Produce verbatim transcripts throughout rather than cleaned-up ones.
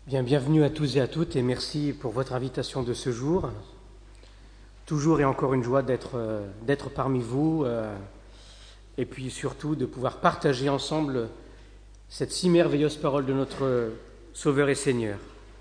Bien, bienvenue à tous et à toutes et merci pour votre invitation de ce jour. Toujours et encore une joie d'être, euh, d'être parmi vous euh, et puis surtout de pouvoir partager ensemble cette si merveilleuse parole de notre Sauveur et Seigneur.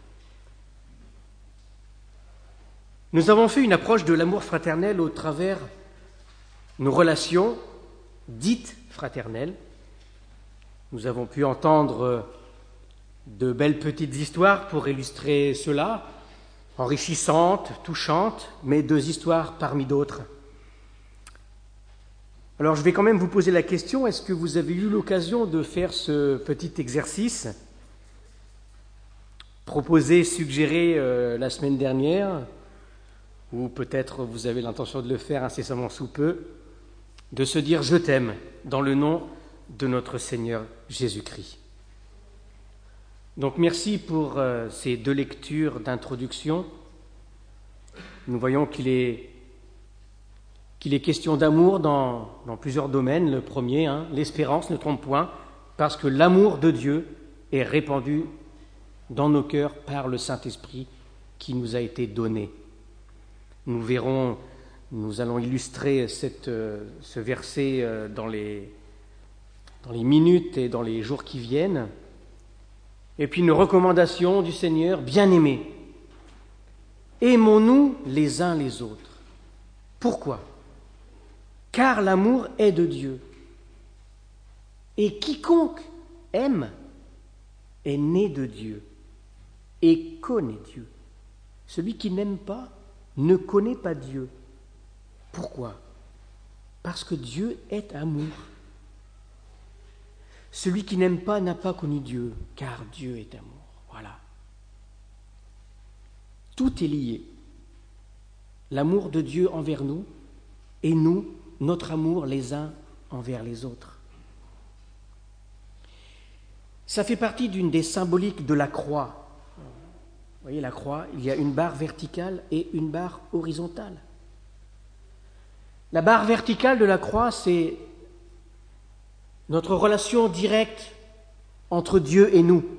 Nous avons fait une approche de l'amour fraternel au travers nos relations dites fraternelles. Nous avons pu entendre de belles petites histoires pour illustrer cela, enrichissantes, touchantes, mais deux histoires parmi d'autres. Alors je vais quand même vous poser la question, est-ce que vous avez eu l'occasion de faire ce petit exercice proposé, suggéré euh, la semaine dernière, ou peut-être vous avez l'intention de le faire incessamment sous peu, de se dire « Je t'aime » dans le nom de notre Seigneur Jésus-Christ. Donc merci pour euh, ces deux lectures d'introduction. Nous voyons qu'il est, qu'il est question d'amour dans, dans plusieurs domaines. Le premier, hein, l'espérance ne trompe point, parce que l'amour de Dieu est répandu dans nos cœurs par le Saint-Esprit qui nous a été donné. Nous verrons, nous allons illustrer cette, euh, ce verset euh, dans les, dans les minutes et dans les jours qui viennent. Et puis une recommandation du Seigneur, bien-aimés, aimons-nous les uns les autres. Pourquoi ? Car l'amour est de Dieu. Et quiconque aime est né de Dieu et connaît Dieu. Celui qui n'aime pas ne connaît pas Dieu. Pourquoi ? Parce que Dieu est amour. Celui qui n'aime pas n'a pas connu Dieu, car Dieu est amour. Voilà. Tout est lié. L'amour de Dieu envers nous et nous, notre amour les uns envers les autres. Ça fait partie d'une des symboliques de la croix. Vous voyez, la croix, il y a une barre verticale et une barre horizontale. La barre verticale de la croix, c'est notre relation directe entre Dieu et nous.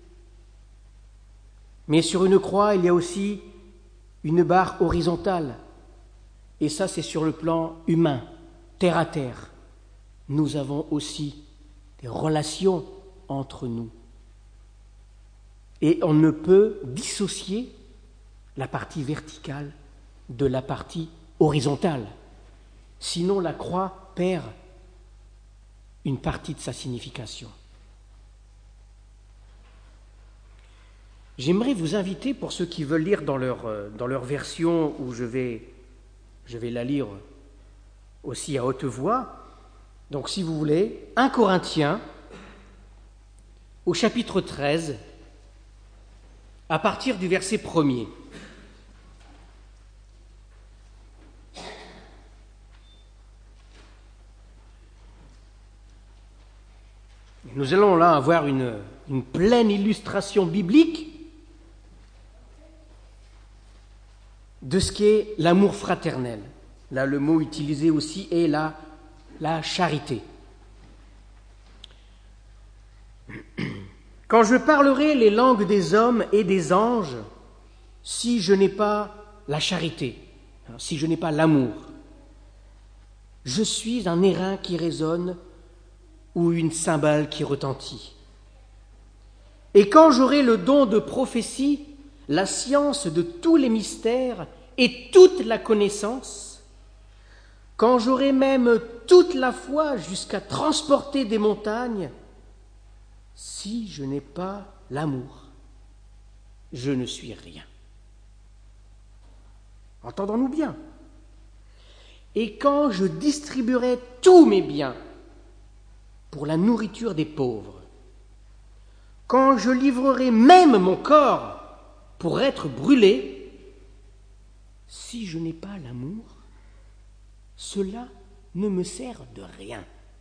Mais sur une croix, il y a aussi une barre horizontale. Et ça, c'est sur le plan humain, terre à terre. Nous avons aussi des relations entre nous. Et on ne peut dissocier la partie verticale de la partie horizontale. Sinon, la croix perd une partie de sa signification. J'aimerais vous inviter, pour ceux qui veulent lire dans leur, dans leur version, où je vais, je vais la lire aussi à haute voix, donc si vous voulez, premier Corinthiens, au chapitre treize, à partir du verset premier. Nous allons là avoir une, une pleine illustration biblique de ce qu'est l'amour fraternel. Là, le mot utilisé aussi est la, la charité. Quand je parlerai les langues des hommes et des anges, si je n'ai pas la charité, si je n'ai pas l'amour, je suis un airain qui résonne ou une cymbale qui retentit. Et quand j'aurai le don de prophétie, la science de tous les mystères et toute la connaissance, quand j'aurai même toute la foi jusqu'à transporter des montagnes, si je n'ai pas l'amour, je ne suis rien. Entendons-nous bien. Et quand je distribuerai tous mes biens pour la nourriture des pauvres, quand je livrerai même mon corps pour être brûlé, si je n'ai pas l'amour, cela ne me sert de rien.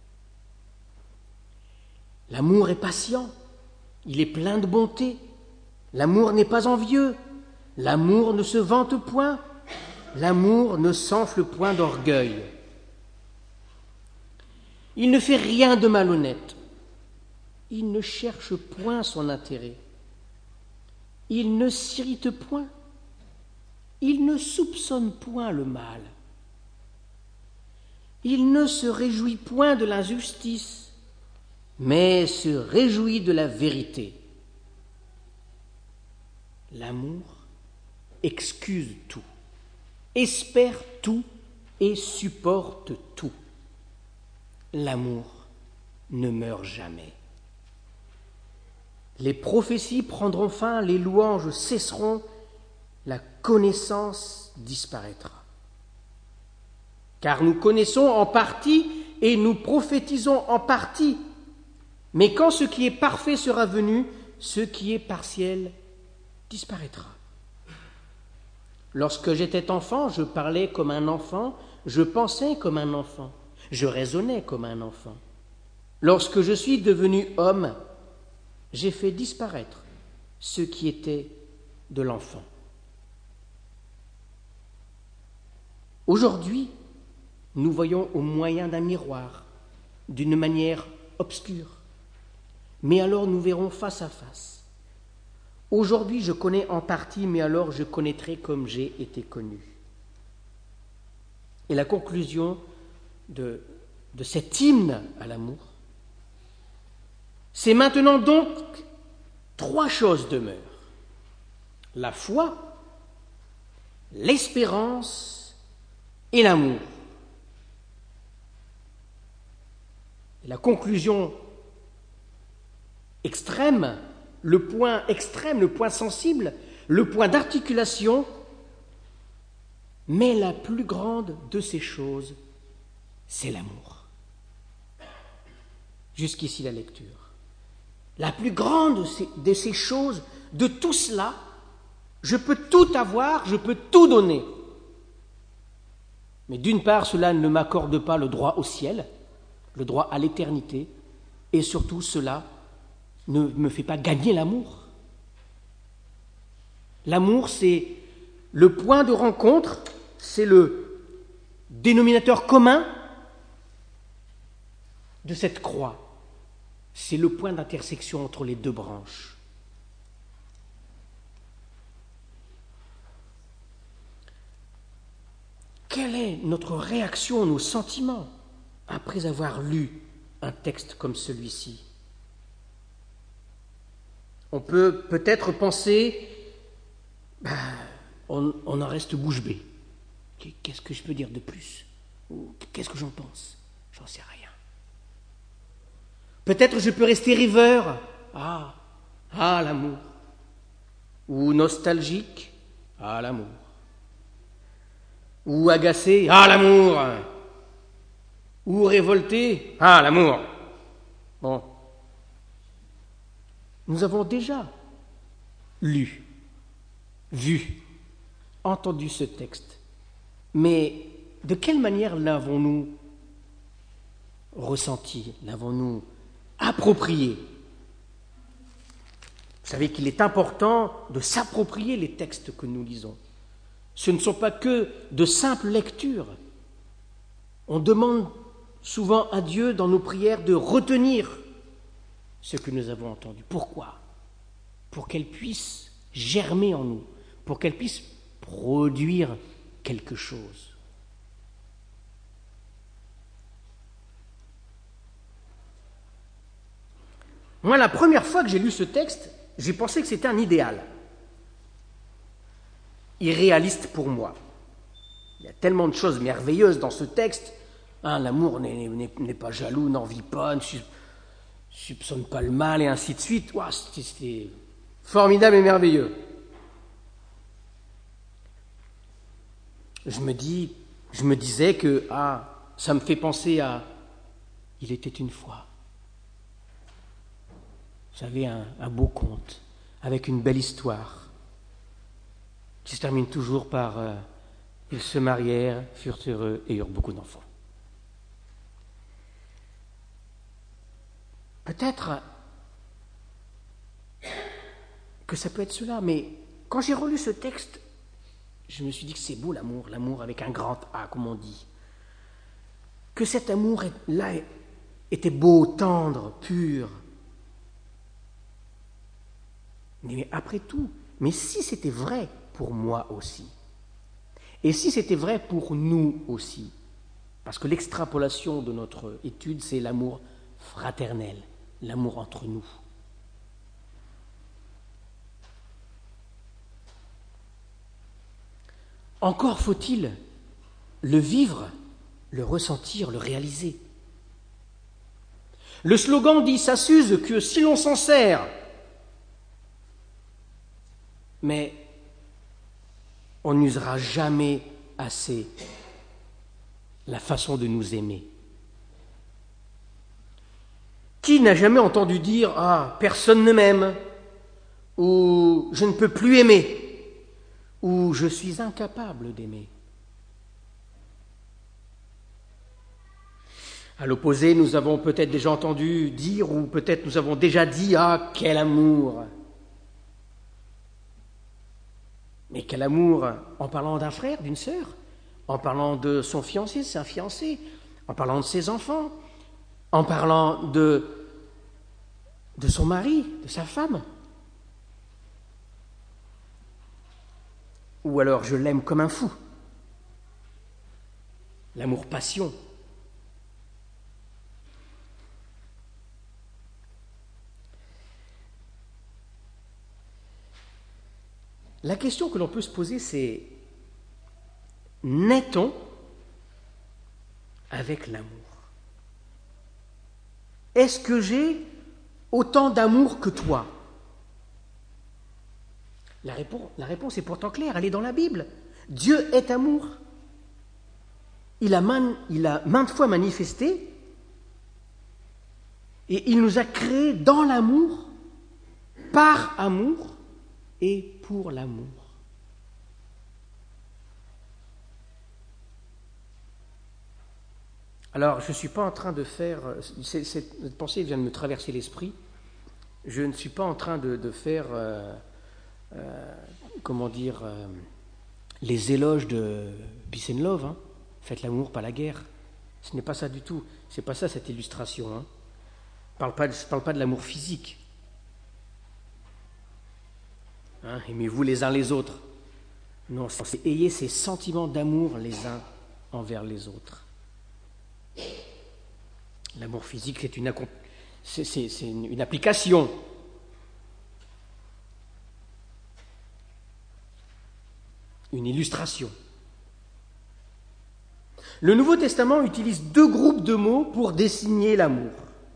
L'amour est patient, il est plein de bonté, l'amour n'est pas envieux, l'amour ne se vante point, l'amour ne s'enfle point d'orgueil. Il ne fait rien de malhonnête. Il ne cherche point son intérêt. Il ne s'irrite point. Il ne soupçonne point le mal. Il ne se réjouit point de l'injustice, mais se réjouit de la vérité. L'amour excuse tout, espère tout et supporte tout. L'amour ne meurt jamais. Les prophéties prendront fin, les louanges cesseront, la connaissance disparaîtra. Car nous connaissons en partie et nous prophétisons en partie. Mais quand ce qui est parfait sera venu, ce qui est partiel disparaîtra. Lorsque j'étais enfant, je parlais comme un enfant, je pensais comme un enfant, je raisonnais comme un enfant. Lorsque je suis devenu homme, j'ai fait disparaître ce qui était de l'enfant. Aujourd'hui, nous voyons au moyen d'un miroir, d'une manière obscure, mais alors nous verrons face à face. Aujourd'hui, je connais en partie, mais alors je connaîtrai comme j'ai été connu. Et la conclusion de, de cet hymne à l'amour, c'est maintenant donc trois choses demeurent. La foi, l'espérance et l'amour. Et la conclusion extrême, le point extrême, le point sensible, le point d'articulation, mais la plus grande de ces choses, c'est l'amour. Jusqu'ici la lecture. La plus grande de ces, de ces choses, de tout cela, je peux tout avoir, je peux tout donner. Mais d'une part, cela ne m'accorde pas le droit au ciel, le droit à l'éternité, et surtout cela ne me fait pas gagner l'amour. L'amour, c'est le point de rencontre, c'est le dénominateur commun de cette croix. C'est le point d'intersection entre les deux branches. Quelle est notre réaction, nos sentiments, après avoir lu un texte comme celui-ci? On peut peut-être penser, ben, on, on en reste bouche bée. Qu'est-ce que je peux dire de plus? Ou qu'est-ce que j'en pense? J'en sais rien. Peut-être je peux rester rêveur. Ah, ah l'amour. Ou nostalgique. Ah l'amour. Ou agacé. Ah l'amour. Ou révolté. Ah l'amour. Bon. Nous avons déjà lu, vu, entendu ce texte. Mais de quelle manière l'avons-nous ressenti? L'avons-nous approprié? Vous savez qu'il est important de s'approprier les textes que nous lisons. Ce ne sont pas que de simples lectures. On demande souvent à Dieu dans nos prières de retenir ce que nous avons entendu. Pourquoi? Pour qu'elle puisse germer en nous, pour qu'elle puisse produire quelque chose. Moi, la première fois que j'ai lu ce texte, j'ai pensé que c'était un idéal. Irréaliste pour moi. Il y a tellement de choses merveilleuses dans ce texte. Hein, l'amour n'est, n'est, n'est pas jaloux, n'envie pas, ne soupçonne pas le mal, et ainsi de suite. Ouah, c'était, c'était formidable et merveilleux. Je me dis, je me disais que ah, ça me fait penser à « Il était une fois ». J'avais un, un beau conte, avec une belle histoire, qui se termine toujours par euh, « Ils se marièrent, furent heureux et eurent beaucoup d'enfants ». Peut-être que ça peut être cela, mais quand j'ai relu ce texte, je me suis dit que c'est beau l'amour, l'amour avec un grand A, comme on dit. Que cet amour-là était beau, tendre, pur. Mais après tout, mais si c'était vrai pour moi aussi, et si c'était vrai pour nous aussi, parce que l'extrapolation de notre étude, c'est l'amour fraternel, l'amour entre nous. Encore faut-il le vivre, le ressentir, le réaliser. Le slogan dit « ça s'use que si l'on s'en sert », mais on n'usera jamais assez la façon de nous aimer. Qui n'a jamais entendu dire « ah, personne ne m'aime » ou « je ne peux plus aimer » ou « je suis incapable d'aimer ». À l'opposé, nous avons peut-être déjà entendu dire, ou peut-être nous avons déjà dit « ah, quel amour !» Mais quel amour en parlant d'un frère, d'une sœur, en parlant de son fiancé, de sa fiancée, en parlant de ses enfants, en parlant de, de son mari, de sa femme. Ou alors je l'aime comme un fou. L'amour-passion. La question que l'on peut se poser, c'est naît-on avec l'amour? Est-ce que j'ai autant d'amour que toi? La réponse, la réponse est pourtant claire, elle est dans la Bible. Dieu est amour. Il a, man, il a maintes fois manifesté et il nous a créés dans l'amour, par amour et pour l'amour. Alors, je ne suis pas en train de faire... Cette pensée vient de me traverser l'esprit. Je ne suis pas en train de, de faire... Euh, euh, comment dire... Euh, les éloges de Peace and Love. Hein. Faites l'amour, pas la guerre. Ce n'est pas ça du tout. Ce n'est pas ça, cette illustration. Hein. Je ne parle pas de, je parle pas de l'amour physique. Hein, aimez-vous les uns les autres. Non, c'est ayez ces sentiments d'amour les uns envers les autres. L'amour physique, c'est une, c'est, c'est, c'est une, une application. Une illustration. Le Nouveau Testament utilise deux groupes de mots pour désigner l'amour.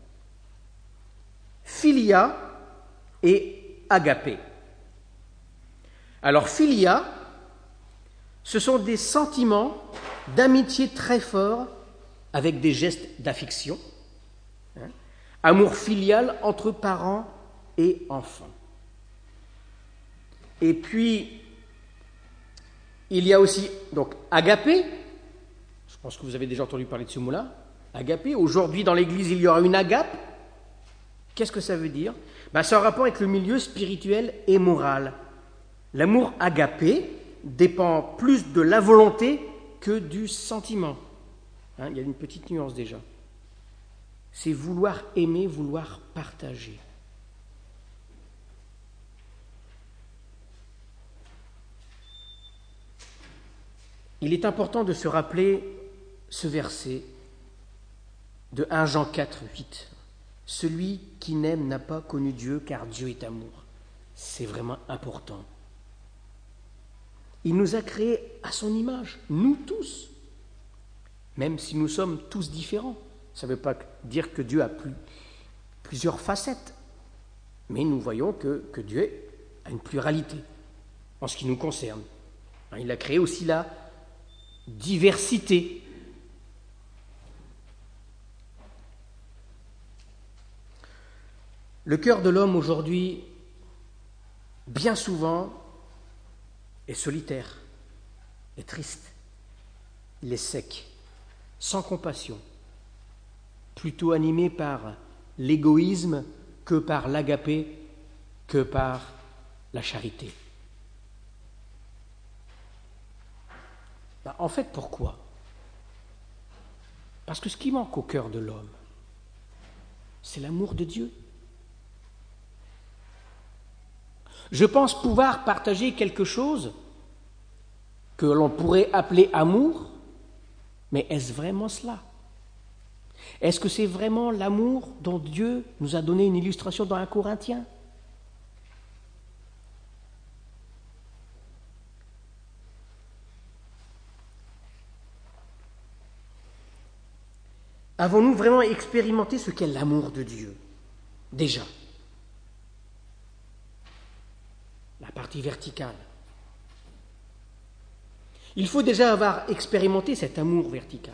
Philia et agapé. Alors, philia, ce sont des sentiments d'amitié très forts avec des gestes d'affection. Hein, amour filial entre parents et enfants. Et puis, il y a aussi, donc, agapé. Je pense que vous avez déjà entendu parler de ce mot-là. Agapé. Aujourd'hui, dans l'Église, il y aura une agape. Qu'est-ce que ça veut dire? Ben, c'est en rapport avec le milieu spirituel et moral. L'amour agapé dépend plus de la volonté que du sentiment. Hein, il y a une petite nuance déjà. C'est vouloir aimer, vouloir partager. Il est important de se rappeler ce verset de premier Jean quatre, huit. Celui qui n'aime n'a pas connu Dieu, car Dieu est amour. C'est vraiment important. Il nous a créés à son image, nous tous, même si nous sommes tous différents. Ça ne veut pas dire que Dieu a plus, plusieurs facettes, mais nous voyons que, que Dieu a une pluralité en ce qui nous concerne. Il a créé aussi la diversité. Le cœur de l'homme aujourd'hui, bien souvent, est solitaire, est triste, il est sec, sans compassion, plutôt animé par l'égoïsme que par l'agapé, que par la charité. Ben, en fait, pourquoi? Parce que ce qui manque au cœur de l'homme, c'est l'amour de Dieu. Je pense pouvoir partager quelque chose que l'on pourrait appeler amour, mais est-ce vraiment cela? Est-ce que c'est vraiment l'amour dont Dieu nous a donné une illustration dans un Corinthien? Avons-nous vraiment expérimenté ce qu'est l'amour de Dieu? Déjà. La partie verticale. Il faut déjà avoir expérimenté cet amour vertical.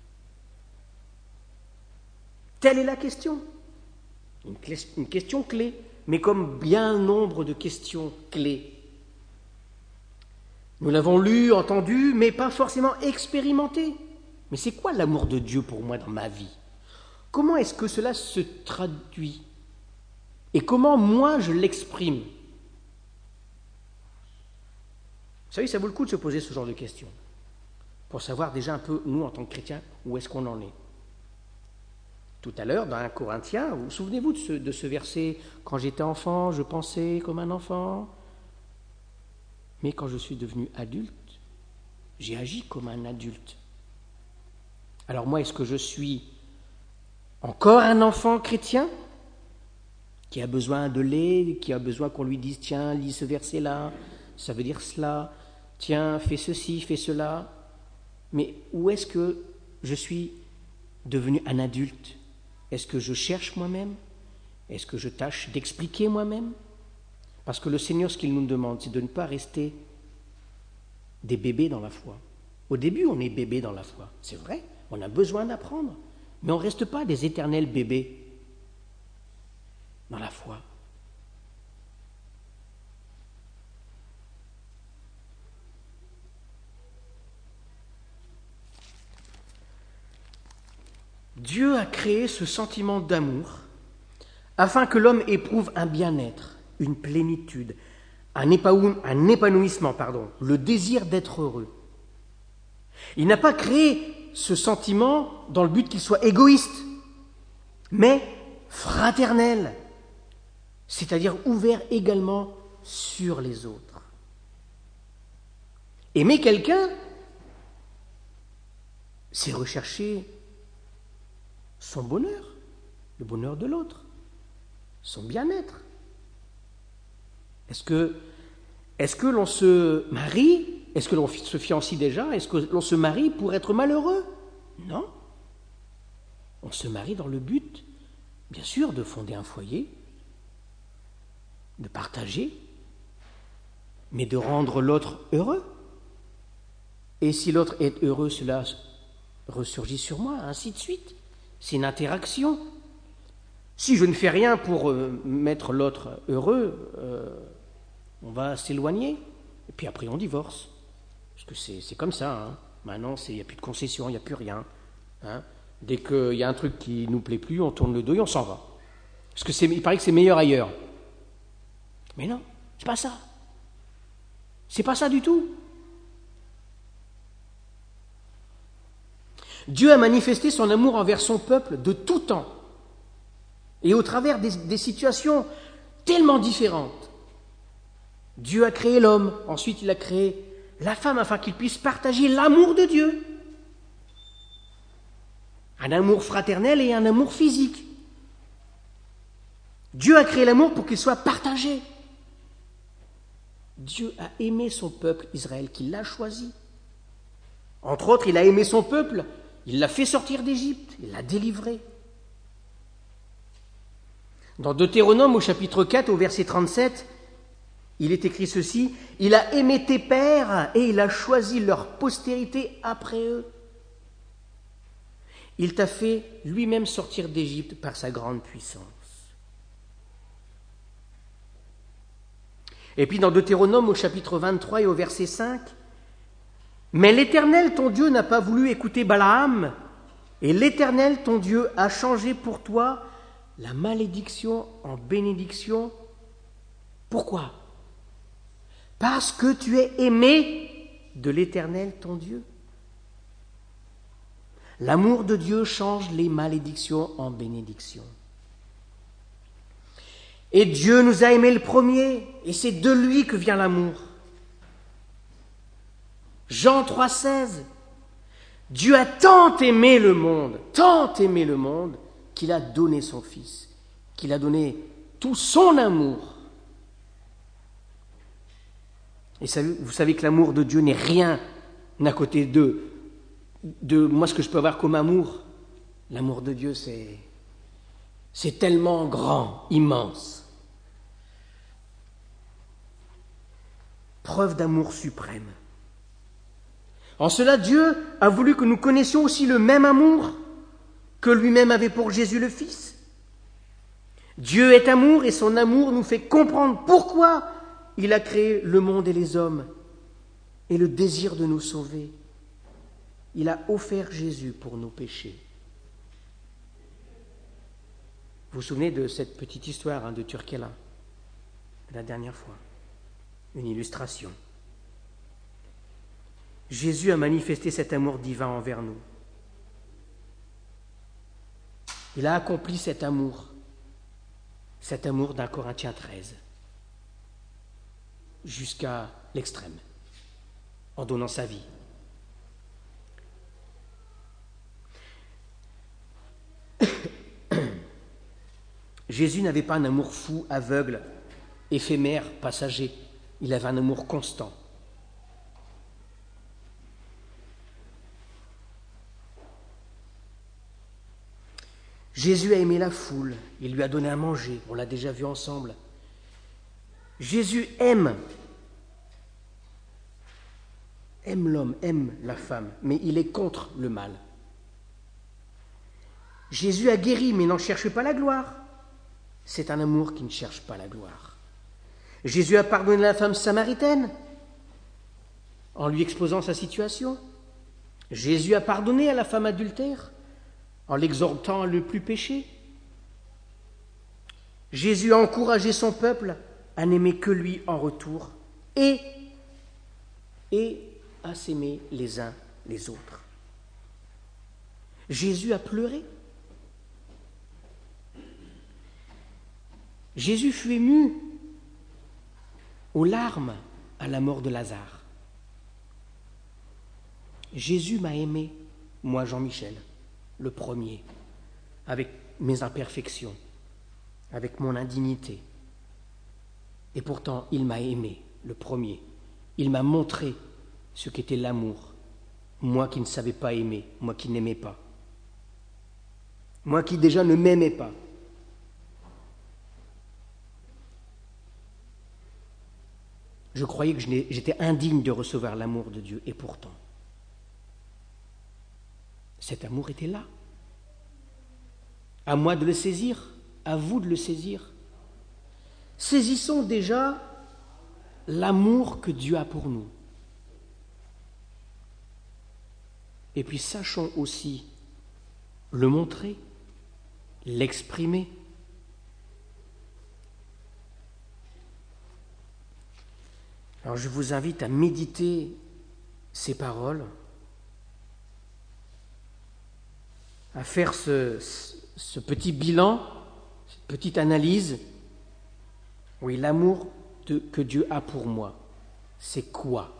Telle est la question. Une, clé, une question clé, mais comme bien nombre de questions clés. Nous l'avons lu, entendu, mais pas forcément expérimenté. Mais c'est quoi l'amour de Dieu pour moi dans ma vie? Comment est-ce que cela se traduit? Et comment moi je l'exprime? Vous savez, ça vaut le coup de se poser ce genre de questions pour savoir déjà un peu, nous, en tant que chrétiens, où est-ce qu'on en est. Tout à l'heure, dans un Corinthien, vous, souvenez-vous de ce, de ce verset « Quand j'étais enfant, je pensais comme un enfant, mais quand je suis devenu adulte, j'ai agi comme un adulte. » Alors moi, est-ce que je suis encore un enfant chrétien qui a besoin de lait, qui a besoin qu'on lui dise « Tiens, lis ce verset-là, ça veut dire cela, tiens, fais ceci, fais cela. » Mais où est-ce que je suis devenu un adulte? Est-ce que je cherche moi-même? Est-ce que je tâche d'expliquer moi-même? Parce que le Seigneur, ce qu'il nous demande, c'est de ne pas rester des bébés dans la foi. Au début, on est bébé dans la foi, c'est vrai, on a besoin d'apprendre, mais on ne reste pas des éternels bébés dans la foi. Dieu a créé ce sentiment d'amour afin que l'homme éprouve un bien-être, une plénitude, un, épaou... un épanouissement, pardon, le désir d'être heureux. Il n'a pas créé ce sentiment dans le but qu'il soit égoïste, mais fraternel, c'est-à-dire ouvert également sur les autres. Aimer quelqu'un, c'est rechercher son bonheur, le bonheur de l'autre, son bien-être. Est-ce que, est-ce que l'on se marie? Est-ce que l'on se fiancie déjà? Est-ce que l'on se marie pour être malheureux? Non. On se marie dans le but, bien sûr, de fonder un foyer, de partager, mais de rendre l'autre heureux. Et si l'autre est heureux, cela ressurgit sur moi, ainsi de suite. C'est une interaction. Si je ne fais rien pour euh, mettre l'autre heureux, euh, on va s'éloigner, et puis après on divorce. Parce que c'est, c'est comme ça. Hein. Maintenant, il n'y a plus de concessions, il n'y a plus rien. Hein. Dès qu'il y a un truc qui ne nous plaît plus, on tourne le dos et on s'en va. Parce que c'est, il paraît que c'est meilleur ailleurs. Mais non, c'est pas ça. C'est pas ça du tout. Dieu a manifesté son amour envers son peuple de tout temps et au travers des, des situations tellement différentes. Dieu a créé l'homme, ensuite il a créé la femme afin qu'il puisse partager l'amour de Dieu. Un amour fraternel et un amour physique. Dieu a créé l'amour pour qu'il soit partagé. Dieu a aimé son peuple Israël, qu'il l'a choisi. Entre autres, il a aimé son peuple. Il l'a fait sortir d'Égypte, il l'a délivré. Dans Deutéronome, au chapitre quatre, au verset trente-sept, il est écrit ceci, « Il a aimé tes pères et il a choisi leur postérité après eux. Il t'a fait lui-même sortir d'Égypte par sa grande puissance. » Et puis dans Deutéronome, au chapitre vingt-trois et au verset cinq, mais l'Éternel, ton Dieu, n'a pas voulu écouter Balaam, et l'Éternel, ton Dieu, a changé pour toi la malédiction en bénédiction. Pourquoi? Parce que tu es aimé de l'Éternel, ton Dieu. L'amour de Dieu change les malédictions en bénédictions. Et Dieu nous a aimés le premier, et c'est de lui que vient l'amour. Jean trois seize. Dieu a tant aimé le monde, tant aimé le monde, qu'il a donné son Fils, qu'il a donné tout son amour. Et vous savez que l'amour de Dieu n'est rien à côté de, de moi ce que je peux avoir comme amour. L'amour de Dieu, c'est, c'est tellement grand, immense. Preuve d'amour suprême. En cela, Dieu a voulu que nous connaissions aussi le même amour que lui-même avait pour Jésus le Fils. Dieu est amour et son amour nous fait comprendre pourquoi il a créé le monde et les hommes et le désir de nous sauver. Il a offert Jésus pour nos péchés. Vous vous souvenez de cette petite histoire hein, de Turkella, la dernière fois, une illustration. Jésus a manifesté cet amour divin envers nous. Il a accompli cet amour, cet amour d'un Corinthiens treize, jusqu'à l'extrême, en donnant sa vie. Jésus n'avait pas un amour fou, aveugle, éphémère, passager. Il avait un amour constant. Jésus a aimé la foule, il lui a donné à manger, on l'a déjà vu ensemble. Jésus aime, aime l'homme, aime la femme, mais il est contre le mal. Jésus a guéri, mais n'en cherche pas la gloire. C'est un amour qui ne cherche pas la gloire. Jésus a pardonné la femme samaritaine en lui exposant sa situation. Jésus a pardonné à la femme adultère en l'exhortant à ne plus pécher. Jésus a encouragé son peuple à n'aimer que lui en retour et, et à s'aimer les uns les autres. Jésus a pleuré. Jésus fut ému aux larmes à la mort de Lazare. Jésus m'a aimé, moi Jean-Michel, le premier, avec mes imperfections, avec mon indignité. Et pourtant, il m'a aimé, le premier. Il m'a montré ce qu'était l'amour, moi qui ne savais pas aimer, moi qui n'aimais pas, moi qui déjà ne m'aimais pas. Je croyais que j'étais indigne de recevoir l'amour de Dieu, et pourtant, cet amour était là. À moi de le saisir, à vous de le saisir. Saisissons déjà l'amour que Dieu a pour nous. Et puis sachons aussi le montrer, l'exprimer. Alors je vous invite à méditer ces paroles, à faire ce, ce petit bilan, cette petite analyse. Oui, l'amour de, que Dieu a pour moi, c'est quoi?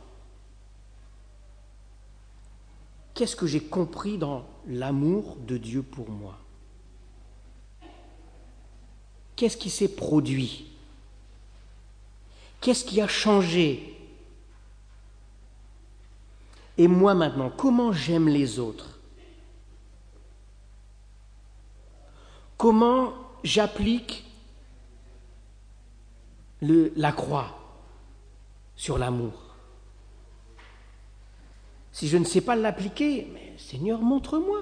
Qu'est-ce que j'ai compris dans l'amour de Dieu pour moi? Qu'est-ce qui s'est produit? Qu'est-ce qui a changé? Et moi maintenant, comment j'aime les autres? Comment j'applique le, la croix sur l'amour? Si je ne sais pas l'appliquer, mais Seigneur, montre-moi.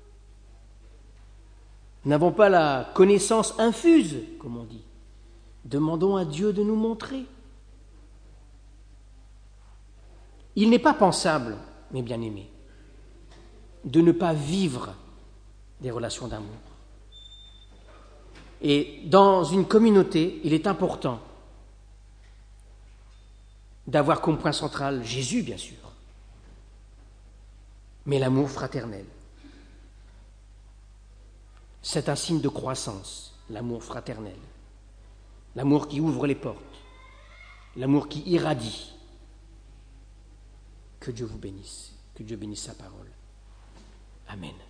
Nous n'avons pas la connaissance infuse, comme on dit. Demandons à Dieu de nous montrer. Il n'est pas pensable, mes bien-aimés, de ne pas vivre des relations d'amour. Et dans une communauté, il est important d'avoir comme point central Jésus, bien sûr, mais l'amour fraternel. C'est un signe de croissance, l'amour fraternel. l'amour qui ouvre les portes, l'amour qui irradie. Que Dieu vous bénisse, que Dieu bénisse sa parole. Amen.